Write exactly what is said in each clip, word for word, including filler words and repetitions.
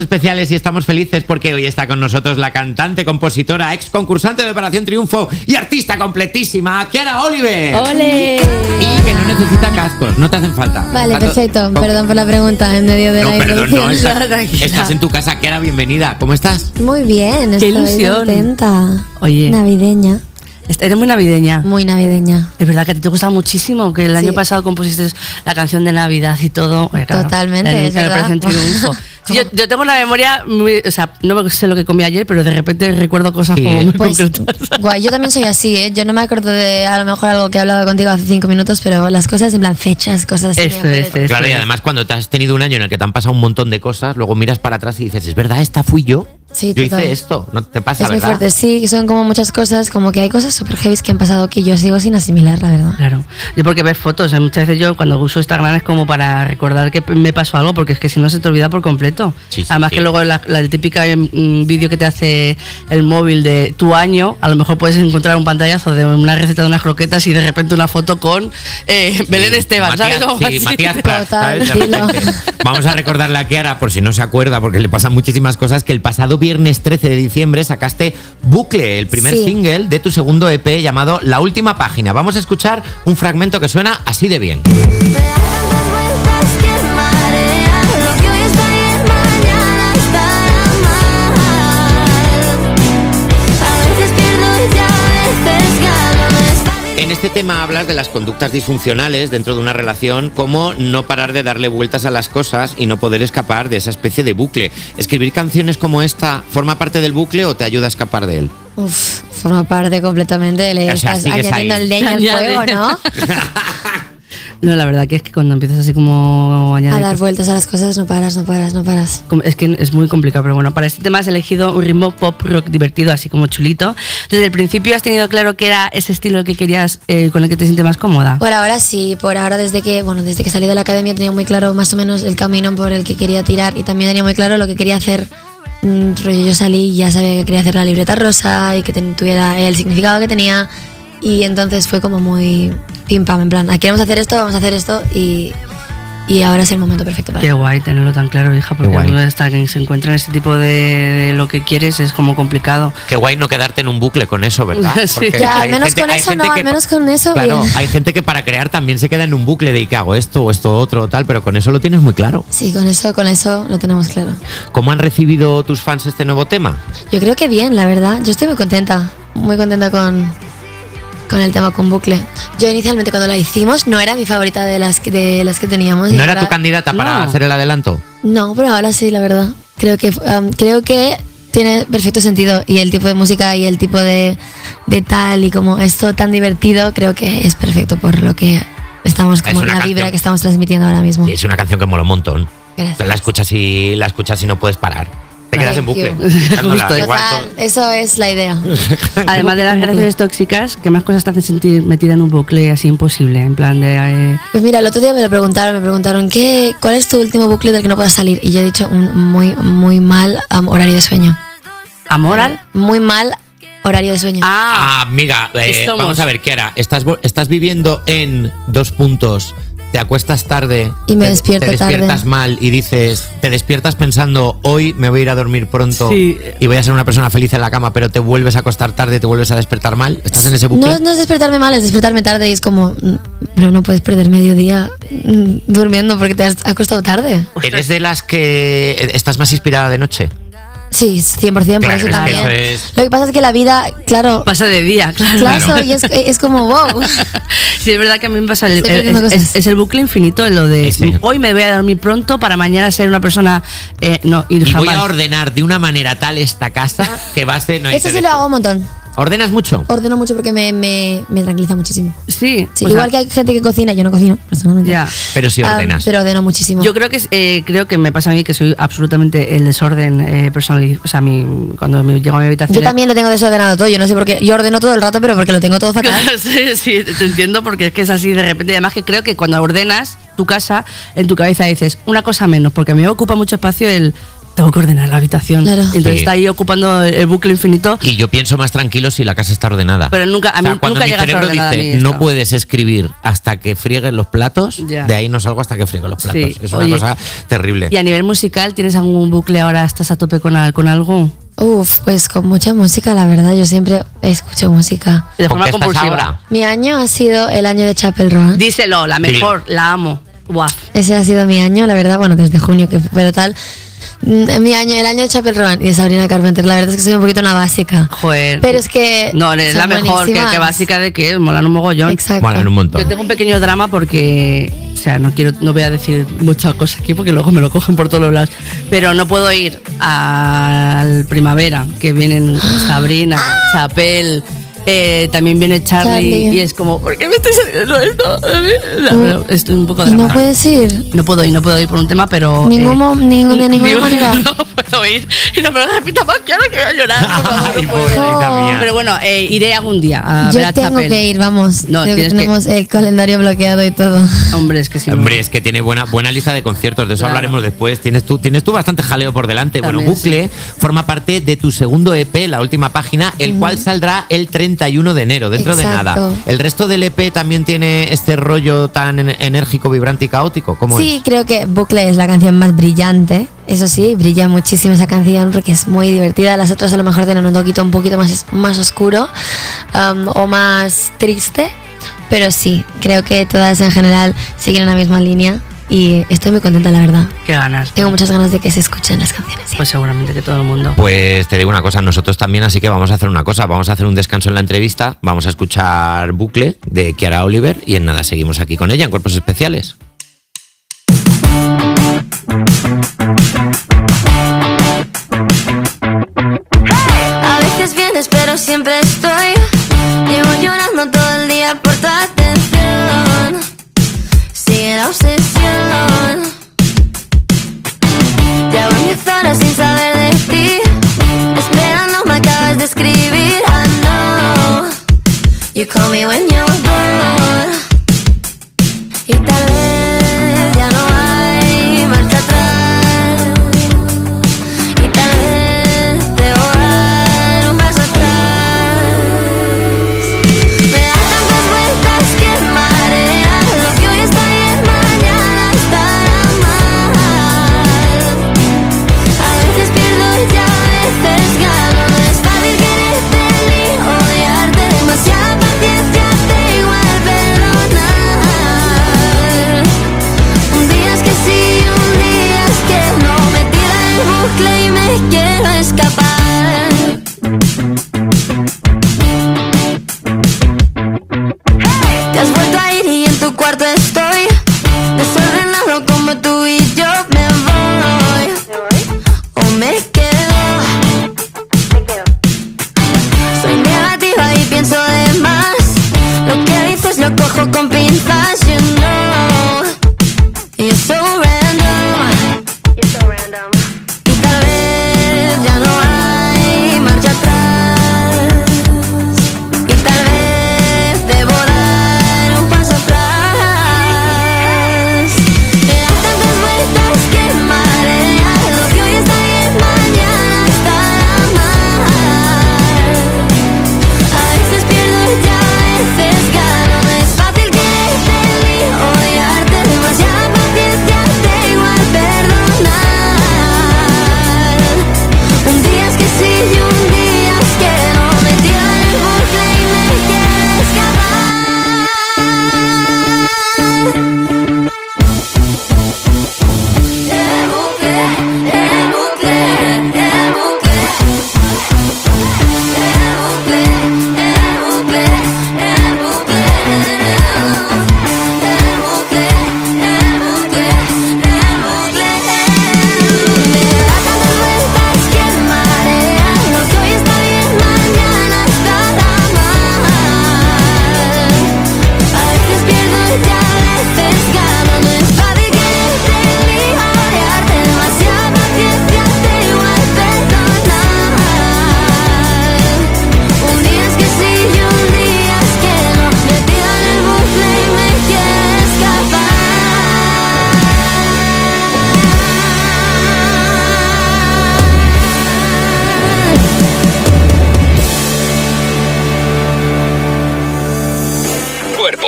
Especiales y estamos felices porque hoy está con nosotros la cantante, compositora, ex concursante de Operación Triunfo y artista completísima, Kiara Oliver. ¡Ole! Y que no necesita cascos, no te hacen falta. Vale, Tanto... perfecto. Oh. Perdón por la pregunta en medio de no, la perdón, introducción. no, estás, estás en tu casa, Kiara, bienvenida. ¿Cómo estás? Muy bien, Qué estoy ilusión. contenta. Oye. Navideña. Eres muy navideña. Muy navideña. Es verdad que a ti te gusta muchísimo, que el Sí. año pasado compusiste la canción de Navidad y todo. Oye, claro, Totalmente, la es verdad. Operación Triunfo. Sí, yo, yo tengo una memoria muy, o sea, no sé lo que comí ayer, pero de repente recuerdo cosas Sí. como muy Pues, concretas. guay, yo también soy así, ¿eh? Yo no me acuerdo de a lo mejor algo que he hablado contigo hace cinco minutos, pero las cosas en plan fechas, cosas así. Eso me es, parece- eso Claro, y es. además cuando te has tenido un año en el que te han pasado un montón de cosas, luego miras para atrás y dices, es verdad, esta fui yo. Sí, yo total. hice esto, no te pasa, Es muy ¿verdad? fuerte, sí, son como muchas cosas, como que hay cosas súper heavy que han pasado que yo sigo sin asimilar, la verdad. Claro, yo porque ves fotos, ¿eh? Muchas veces yo cuando uso Instagram es como para recordar que me pasó algo, porque es que si no se te olvida por completo. Sí, sí, Además sí. que luego la, la típica mm, vídeo que te hace el móvil de tu año, a lo mejor puedes encontrar un pantallazo de una receta de unas croquetas y de repente una foto con eh, Belén Esteban, Matías, ¿sabes? Como sí, así. Matías Prats, Total, ¿sabes? De dilo. repente. Vamos a recordarle a Kiara, por si no se acuerda, porque le pasan muchísimas cosas, que el pasado viernes trece de diciembre sacaste Bucle, el primer Sí. single de tu segundo E P llamado La Última Página. Vamos a escuchar un fragmento que suena así de bien. Me dan más vueltas que marea, lo que hoy está bien, mañana estará mal. A veces pierdo y a veces gano, está bien. En este tema hablas de las conductas disfuncionales dentro de una relación, como no parar de darle vueltas a las cosas y no poder escapar de esa especie de bucle. ¿Escribir canciones como esta forma parte del bucle o te ayuda a escapar de él? Uf, forma parte completamente, le O sea, estás sigues añadiendo ahí. el leña al Añade. fuego, ¿no? No, la verdad que es que cuando empiezas así como a A añadir dar cosas, vueltas a las cosas, no paras, no paras, no paras. como- es que es muy complicado, pero bueno, para este tema has elegido un ritmo pop rock divertido, así como chulito. Desde el principio has tenido claro que era ese estilo el que querías, eh, con el que te sientes más cómoda. Por ahora sí, por ahora desde que, bueno, desde que salí de la academia tenía muy claro más o menos el camino por el que quería tirar y también tenía muy claro lo que quería hacer. Mm, rollo, yo salí y ya sabía que quería hacer la libreta rosa y que ten- tuviera el significado que tenía y entonces fue como muy pim pam, en plan, aquí vamos a hacer esto, vamos a hacer esto y, y ahora es el momento perfecto para Qué guay tenerlo tan claro, hija, porque guay. uno hasta que se encuentra en este tipo de, de lo que quieres es como complicado. Qué guay no quedarte en un bucle con eso, ¿verdad? Sí. Porque Ya, al hay menos gente- con hay eso gente no, que- al menos con eso Claro, bien. hay gente que para crear también se queda en un bucle de ¿y qué hago esto o esto otro o tal? Pero con eso lo tienes muy claro. Sí, con eso, con eso lo tenemos claro. ¿Cómo han recibido tus fans este nuevo tema? Yo creo que bien, la verdad. Yo estoy muy contenta, muy contenta con, con el tema con bucle. Yo inicialmente cuando la hicimos no era mi favorita de las que, de las que teníamos. y ¿No era ahora- tu candidata para No. hacer el adelanto? No, pero ahora sí, la verdad. Creo que um, creo que tiene perfecto sentido y el tipo de música y el tipo de, de tal y como esto tan divertido creo que es perfecto por lo que estamos Es como una la canción. vibra que estamos transmitiendo ahora mismo. Sí, es una canción que mola un montón. Gracias. La escuchas y la escuchas y no puedes parar. Te quedas en Thank bucle. you. escuchándola, Justo. igual Total, todo- eso es la idea. Además de las relaciones tóxicas, ¿qué más cosas te hacen sentir metida en un bucle así imposible? En plan de... eh, Pues mira, el otro día me lo preguntaron, me preguntaron ¿qué, ¿cuál es tu último bucle del que no puedas salir? Y yo he dicho un muy, muy mal um, horario de sueño. ¿Amoral? Muy mal horario de sueño. Ah, Ah, amiga, eh, Somos. vamos a ver, Kiara, estás, vo- estás viviendo en dos puntos. Te acuestas tarde Y me te- despierto te despiertas tarde. mal y dices, te despiertas pensando, hoy me voy a ir a dormir pronto Sí. y voy a ser una persona feliz en la cama, pero te vuelves a acostar tarde, te vuelves a despertar mal. ¿Estás en ese bucle? No, no es despertarme mal, es despertarme tarde y es como, mm, pero no puedes perder medio día mm, durmiendo porque te has acostado tarde. ¿Eres de las que estás más inspirada de noche? Sí, cien por ciento, por Claro, eso es que también. eso es- Lo que pasa es que la vida, claro, pasa de día, claro. claro, y es, es como wow. Sí, es verdad que a mí me pasa, el, Estoy el- perdiendo es, cosas. es el bucle infinito, lo de Sí. hoy me voy a dormir pronto para mañana ser una persona... eh, no, ir Y voy jamás. a ordenar de una manera tal esta casa que va a ser... No, y Eso te sí des- lo hago un montón. ¿Ordenas mucho? Ordeno mucho porque me, me, me tranquiliza muchísimo. Sí, Sí, o igual sea, que hay gente que cocina, yo no cocino, personalmente. ya. Pero sí Ah, ordenas. pero ordeno muchísimo. Yo creo que es, eh, creo que me pasa a mí que soy absolutamente el desorden eh, personal. O sea, mi, cuando me llego a mi habitación... Yo también lo tengo desordenado todo, yo no sé por qué. Yo ordeno todo el rato, pero porque lo tengo todo fatal. sí, sí, te entiendo porque es que es así de repente. Además que creo que cuando ordenas tu casa, en tu cabeza dices una cosa menos, porque a mí me ocupa mucho espacio el tengo que ordenar la habitación. Claro. Entonces Sí. está ahí ocupando el bucle infinito. Y yo pienso más tranquilo si la casa está ordenada. Pero nunca, a mí O sea, cuando nunca mi llega a estar cerebro ordenada dice, ni esto. no puedes escribir hasta que frieguen los platos, Ya. de ahí no salgo hasta que frieguen los platos. Sí. Es una Oye, cosa terrible. Y a nivel musical, ¿tienes algún bucle ahora? ¿Estás a tope con, al- con algo? Uf, pues con mucha música, la verdad, yo siempre escucho música. De ¿Con forma qué estás compulsiva. ahora? Mi año ha sido el año de Chapel Roan. Díselo, la mejor, la amo. Guau. Ese ha sido mi año, la verdad, bueno, desde junio, que pero tal. Mm, Mi año, el año de Chapel Roan y de Sabrina Carpenter, la verdad es que soy un poquito una básica. Joder. Pero es que. No, es la son mejor, que, buenísimas. que básica de que molan un mogollón. Exacto. Bueno, en un montón. Yo tengo un pequeño drama porque, o sea, no quiero, no voy a decir muchas cosas aquí porque luego me lo cogen por todos los lados. Pero no puedo ir al primavera, que vienen Sabrina, Chapel, eh, también viene Charlie, Charlie. y es como, ¿por qué me estoy saliendo esto? No, Estoy un poco Y no drama. puedes ir. No puedo ir, no puedo ir por un tema, pero. Ningún mo- ningún- de ninguna digo, manera. No puedo ir. Y no me lo repita más, que ahora que voy a llorar. por favor, Ay, no puedo. pobrecita Oh. mía. Pero bueno, eh, iré algún día a ver Yo a tengo Chapel. que ir, vamos. No, Creo que tienes que- tenemos el calendario bloqueado y todo. Hombre, es que sí. Hombre, es que tiene buena buena lista de conciertos, de eso Claro. hablaremos después. Tienes tú, tienes tú bastante jaleo por delante. También, bueno, Bucle forma parte de tu segundo E P, la última página, el cual saldrá el treinta y uno de enero, dentro de Exacto. nada. ¿El resto del E P también tiene este rollo tan en- enérgico, vibrante y caótico? ¿Cómo Sí, es? creo que Bucle es la canción más brillante. Eso sí, brilla muchísimo esa canción porque es muy divertida. Las otras a lo mejor tienen un toquito un poquito más, más oscuro um, o más triste. Pero sí, creo que todas en general siguen en la misma línea y estoy muy contenta, la verdad. Qué ganas. Tengo muchas ganas de que se escuchen las canciones. sí. Pues seguramente que todo el mundo. Pues te digo una cosa, nosotros también, así que vamos a hacer una cosa, vamos a hacer un descanso en la entrevista, vamos a escuchar Bucle de Kiara Oliver y en nada seguimos aquí con ella en Cuerpos Especiales. A veces vienes pero siempre estoy. Llevo llorando todo el día por tu atención. Sigue la obsesión. Llevo diez horas sin saber de ti. Esperando me acabas de escribir. I know you call me when you're bored. Y tal vez ya no hay marcha atrás. Y tal vez debo dar un paso atrás. Me da tantas vueltas que marea. Lo que hoy está bien, mañana estará mal. A veces pierdo y a veces gano. No es fácil quererte ni odiarte. Demasiada paciencia tengo al perdonar. Un día es que sí, un día es que no. Me tira el bucle y me quiero escapar. Te has vuelto a ir y en tu cuarto estoy. Desordenado como tú y yo. Me voy o me quedo. Soy negativa y pienso de más. Lo que dices lo cojo con pinzas. You know you're so random. Y tal vez ya no hay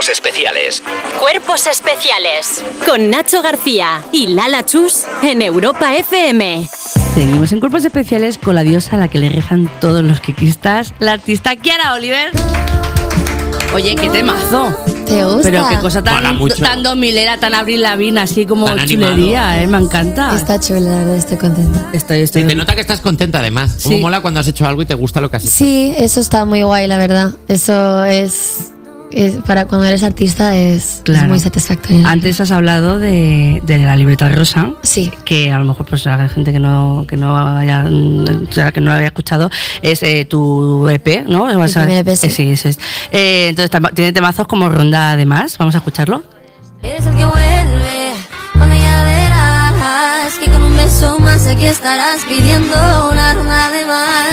Cuerpos Especiales. Cuerpos Especiales con Nacho García y Lala Chus en Europa F M. Seguimos en Cuerpos Especiales con la diosa a la que le rezan todos los kikistas, la artista Kiara Oliver. Oye, qué temazo. ¿Te gusta? Pero qué cosa Mola tan, mucho. tan dos milera, tan Avril Lavigne, así como Tan chulería, animado. eh, me encanta. Está chula, la verdad, estoy contenta. Estoy, estoy. Se te nota que estás contenta además. Como Sí. mola cuando has hecho algo y te gusta lo que has hecho. Sí, eso está muy guay, la verdad. Eso es, es para cuando eres artista es, Claro. es muy satisfactorio. Antes has hablado de, de la libreta rosa. Sí. Que a lo mejor pues la gente que no que no haya o sea, que no lo había escuchado es eh, tu E P, ¿no? Mi primer E P, sí. Eh, sí, eso es. Eh, entonces tam- tiene temazos como Ronda además. Vamos a escucharlo. Eres el que vuelve, cuando ya verás que con un beso más aquí estarás pidiendo una ronda de más.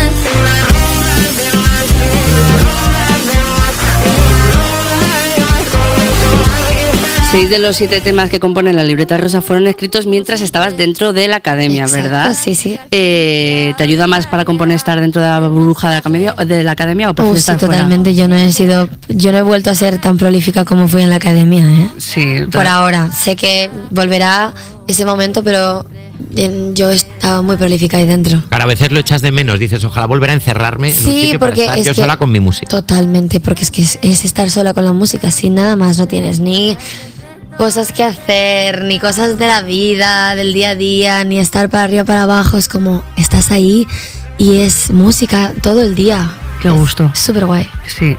Seis de los siete temas que componen la libreta rosa fueron escritos mientras estabas dentro de la academia, Exacto, ¿verdad? sí, sí. Eh, ¿Te ayuda más para componer estar dentro de la burbuja de la academia, de la academia o Uh, prefieres sí, estar fuera? totalmente. Yo no he sido, yo no he vuelto a ser tan prolífica como fui en la academia, ¿eh? Sí, Por ahora. Sé que volverá ese momento, pero eh, yo estaba muy prolífica ahí dentro. Claro, a veces lo echas de menos. Dices, ojalá volver a encerrarme en un Sí, sitio para porque estar es yo que- sola con mi música. Totalmente, porque es que es, es estar sola con la música, sin nada más, no tienes ni cosas que hacer, ni cosas de la vida, del día a día, ni estar para arriba, para abajo, es como estás ahí y es música todo el día. Qué gusto. Es súper guay. Sí,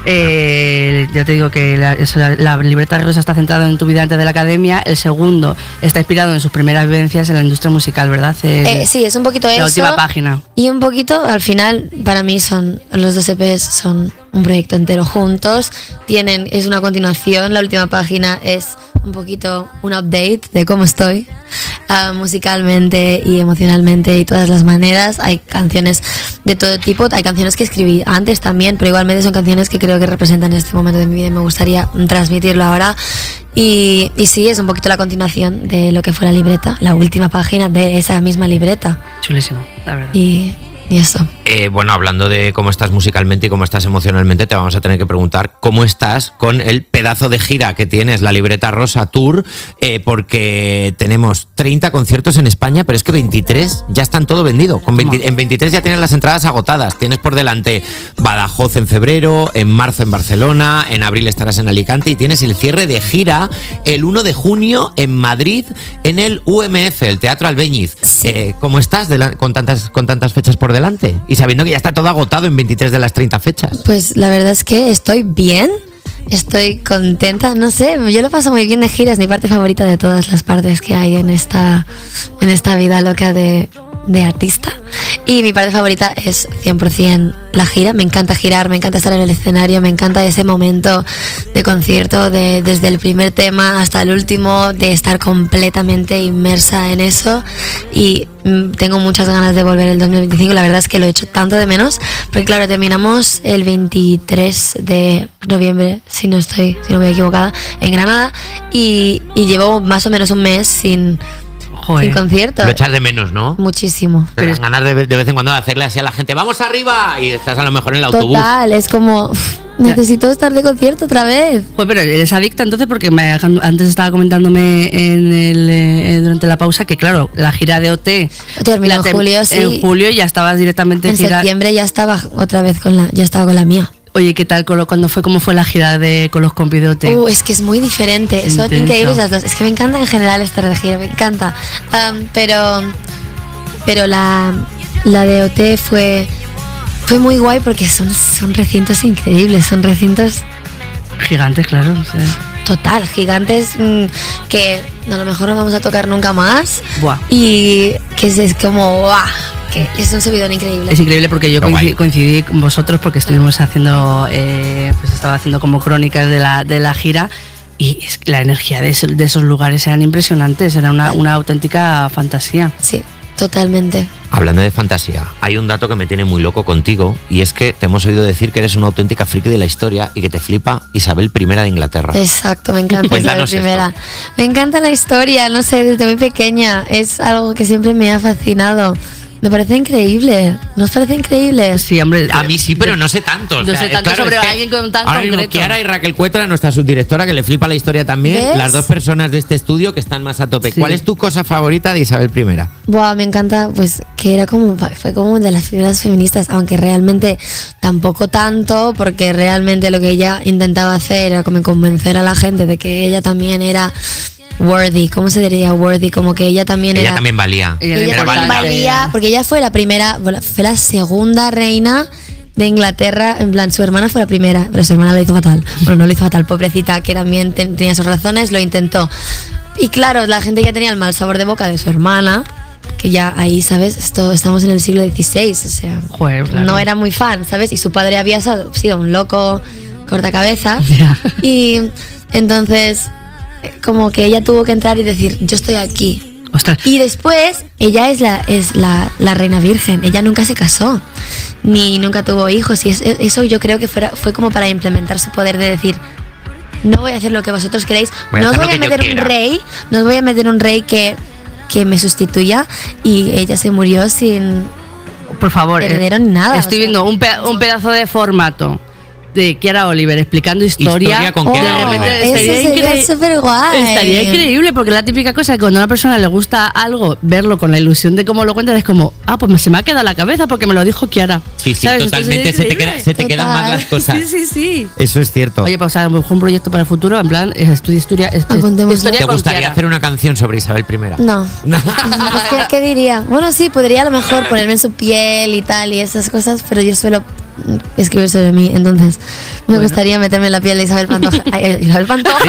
eh, ya te digo que la, eso, la, la libreta rosa está centrada en tu vida antes de la academia. El segundo está inspirado en sus primeras vivencias en la industria musical, ¿verdad? Eh, Eh, sí, es un poquito la eso. última página. Y un poquito, al final, para mí son los dos E Pes son un proyecto entero juntos. Tienen, es una continuación. La última página es un poquito un update de cómo estoy ah, musicalmente y emocionalmente y todas las maneras. Hay canciones de todo tipo. Hay canciones que escribí antes también, pero igualmente son canciones que creo que representan este momento de mi vida y me gustaría transmitirlo ahora. Y, y sí, es un poquito la continuación de lo que fue la libreta, la última página de esa misma libreta. Chulísimo, la verdad. Y, y eso. Eh, bueno, hablando de cómo estás musicalmente y cómo estás emocionalmente, te vamos a tener que preguntar cómo estás con el pedazo de gira que tienes, la Libreta Rosa Tour, eh, porque tenemos treinta conciertos en España, pero es que veintitrés ya están todo vendido. Con veinte, en veintitrés ya tienes las entradas agotadas. Tienes por delante Badajoz en febrero, en marzo en Barcelona, en abril estarás en Alicante y tienes el cierre de gira el uno de junio en Madrid, en el U M F, el Teatro Albéniz. Eh, ¿Cómo estás de la- con, tantas, con tantas fechas por delante? Y sabiendo que ya está todo agotado en veintitrés de las treinta fechas. Pues la verdad es que estoy bien, estoy contenta, no sé, yo lo paso muy bien de gira, es mi parte favorita de todas las partes que hay en esta, en esta vida loca de, de artista. Y mi parte favorita es cien por ciento la gira, me encanta girar, me encanta estar en el escenario, me encanta ese momento de concierto, de, desde el primer tema hasta el último, de estar completamente inmersa en eso. Y mm, tengo muchas ganas de volver el dos mil veinticinco, la verdad es que lo he hecho tanto de menos, porque claro, terminamos el veintitrés de noviembre, si no estoy, si no me he equivocada, en Granada, y, y llevo más o menos un mes sin, Joder. sin concierto. Lo echas de menos, ¿no? Muchísimo. Te dan ganas de, de vez en cuando de hacerle así a la gente, ¡vamos arriba! Y estás a lo mejor en el autobús. Total, es como, uf, necesito estar de concierto otra vez. Pues pero eres adicta entonces porque me, antes estaba comentándome en el, eh, durante la pausa que claro, la gira de O T Terminó la en tem- julio, sí. en julio ya estabas directamente En gira- septiembre ya estaba otra vez con la, ya estaba con la mía. Oye, ¿qué tal con lo- cuando fue cómo fue la gira de con los compis de O T? Uh, es que es muy diferente, son Intenso. increíbles las dos. Es que me encanta en general estar de gira, me encanta. Um, pero pero la, la de O T fue fue muy guay porque son, son recintos increíbles, son recintos Gigantes, claro. O sea, total, gigantes mm, que a lo mejor no vamos a tocar nunca más. Buah. Y que es, es como, ¡guau! Que es un subidón increíble. es increíble porque yo Qué guay. coincidí, coincidí con vosotros porque estuvimos haciendo, eh, pues estaba haciendo como crónicas de la, de la gira y es que la energía de, eso- de esos lugares eran impresionantes, era una, una auténtica fantasía. Sí, totalmente. Hablando de fantasía, hay un dato que me tiene muy loco contigo y es que te hemos oído decir que eres una auténtica friki de la historia y que te flipa Isabel primera de Inglaterra. Exacto, me encanta Isabel Cuéntanos primera. esto. Me encanta la historia, no sé, desde muy pequeña. Es algo que siempre me ha fascinado. Me parece increíble. ¿No os parece increíble? Sí, hombre. A mí sí, pero no sé tanto. O No sea, sé tanto claro, sobre es que alguien con tan ahora mismo concreto. Kiara y Raquel Cuetra, nuestra subdirectora, que le flipa la historia también. ¿Ves? Las dos personas de este estudio que están más a tope. Sí. ¿Cuál es tu cosa favorita de Isabel I? Buah, me encanta, pues que era como, fue como de las primeras feministas, aunque realmente tampoco tanto, porque realmente lo que ella intentaba hacer era como convencer a la gente de que ella también era worthy. ¿Cómo se diría worthy? Como que ella también Ella era. también valía. Ella Ella Era también válida. valía, porque ella fue la primera, bueno, fue la segunda reina de Inglaterra, en plan, su hermana fue la primera, pero su hermana lo hizo fatal. Bueno, no lo hizo fatal, pobrecita, que también ten- tenía sus razones, lo intentó. Y claro, la gente ya tenía el mal sabor de boca de su hermana, que ya ahí, ¿sabes? Esto, estamos en el siglo dieciséis, o sea, Joder, claro. no era muy fan, ¿sabes? Y su padre había sa- sido un loco cortacabezas. Ya. Y entonces, eh, como que ella tuvo que entrar y decir, yo estoy aquí. Ostras. Y después, ella es la, es la, la reina virgen. Ella nunca se casó, ni nunca tuvo hijos. Y es- es- eso yo creo que fuera, fue como para implementar su poder de decir, no voy a hacer lo que vosotros queréis, Voy a no os hacer voy lo a que yo meter un quiera". rey, no os voy a meter un rey que, que me sustituya. Y ella se murió sin Por favor. eh, heredero ni nada. Estoy o sea. viendo un, pe- un pedazo de formato de Kiara Oliver explicando historia. Historia con Oh, Kiara Oliver. eso Estaría sería incre- súper guay. Estaría increíble, porque la típica cosa que cuando a una persona le gusta algo, verlo con la ilusión de cómo lo cuentas, es como, ah, pues se me ha quedado la cabeza porque me lo dijo Kiara. Sí, sí, ¿Sabes? totalmente. Entonces, Se te, increíble. queda- se te quedan Total. más las cosas. Sí, sí, sí. Eso es cierto. Oye, pues a lo mejor un proyecto para el futuro, en plan, es estudia historia. es- es- Apuntémoslo. historia ¿Te con gustaría Kiara. hacer una canción sobre Isabel I? No. Es que, ¿qué diría? Bueno, sí, podría a lo mejor ponerme en su piel y tal y esas cosas, pero yo suelo mm, escribir sobre mí, entonces me gustaría meterme en la piel de Isabel Pantoja. Ay, Isabel Pantoja.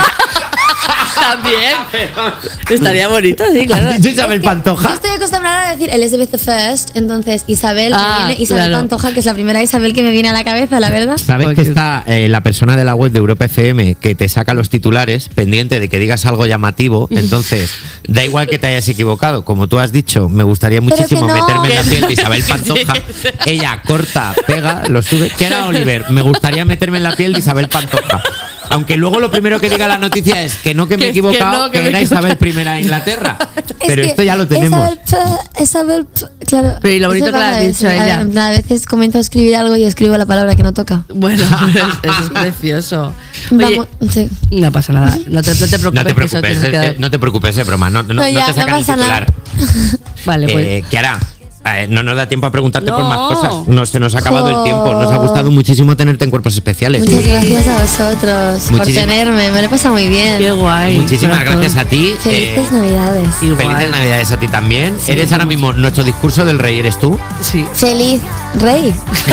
También. Estaría bonito, sí, claro. ¿Has dicho Isabel Yo Pantoja? estoy acostumbrada a decir Elizabeth the First, entonces Isabel, me Ah, viene Isabel claro. Pantoja, que es la primera Isabel que me viene a la cabeza, la verdad. ¿Sabes que está eh, la persona de la web de Europa F M que te saca los titulares pendiente de que digas algo llamativo? Entonces, da igual que te hayas equivocado. Como tú has dicho, me gustaría Pero muchísimo que no. meterme en la piel de Isabel Pantoja. Ella corta, pega, lo sube. Kiara Oliver, me gustaría meterme en la piel de Isabel Pantoja. Aunque luego lo primero que diga la noticia es que no, que me he Que- que equivocado, no, que, que me he era Isabel I de Inglaterra. Pero Es que esto ya lo tenemos. Isabel, P- Isabel, P- claro. Pero y lo bonito eso que le has pasa, dicho sí, a ella. ver, en plan, A veces comienzo a escribir algo y escribo la palabra que no toca. Bueno, eso es precioso. Oye, Vamos, sí. no pasa nada. No te, no te preocupes. No te que eso preocupes, te eh, queda- eh, no te preocupes, es broma. No, no, no No, ya, te sacan no el pasa nada. titular. Vale, pues. Eh, Kiara, eh, no nos da tiempo a preguntarte por No. más cosas. No, se nos ha acabado el Jo. tiempo. Nos ha gustado muchísimo tenerte en Cuerpos Especiales. Muchas gracias a vosotros por Muchísimas- tenerme, me lo he pasado muy bien. Qué guay. Muchísimas corazón. gracias a ti. Felices eh, Navidades. Igual. Felices Navidades a ti también. Eres ahora mismo nuestro discurso del rey, ¿eres tú? Sí. Feliz Rey.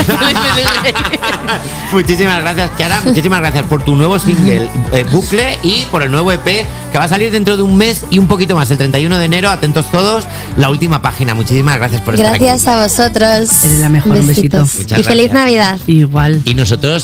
Muchísimas gracias, Kiara. Muchísimas gracias por tu nuevo single, eh, Bucle, y por el nuevo E P que va a salir dentro de un mes y un poquito más, el treinta y uno de enero. Atentos todos, la última página. Muchísimas gracias por estar aquí. Gracias a vosotros. Eres la mejor, un besito. Besitos. Muchas Y feliz gracias. Navidad. Igual. Y nosotros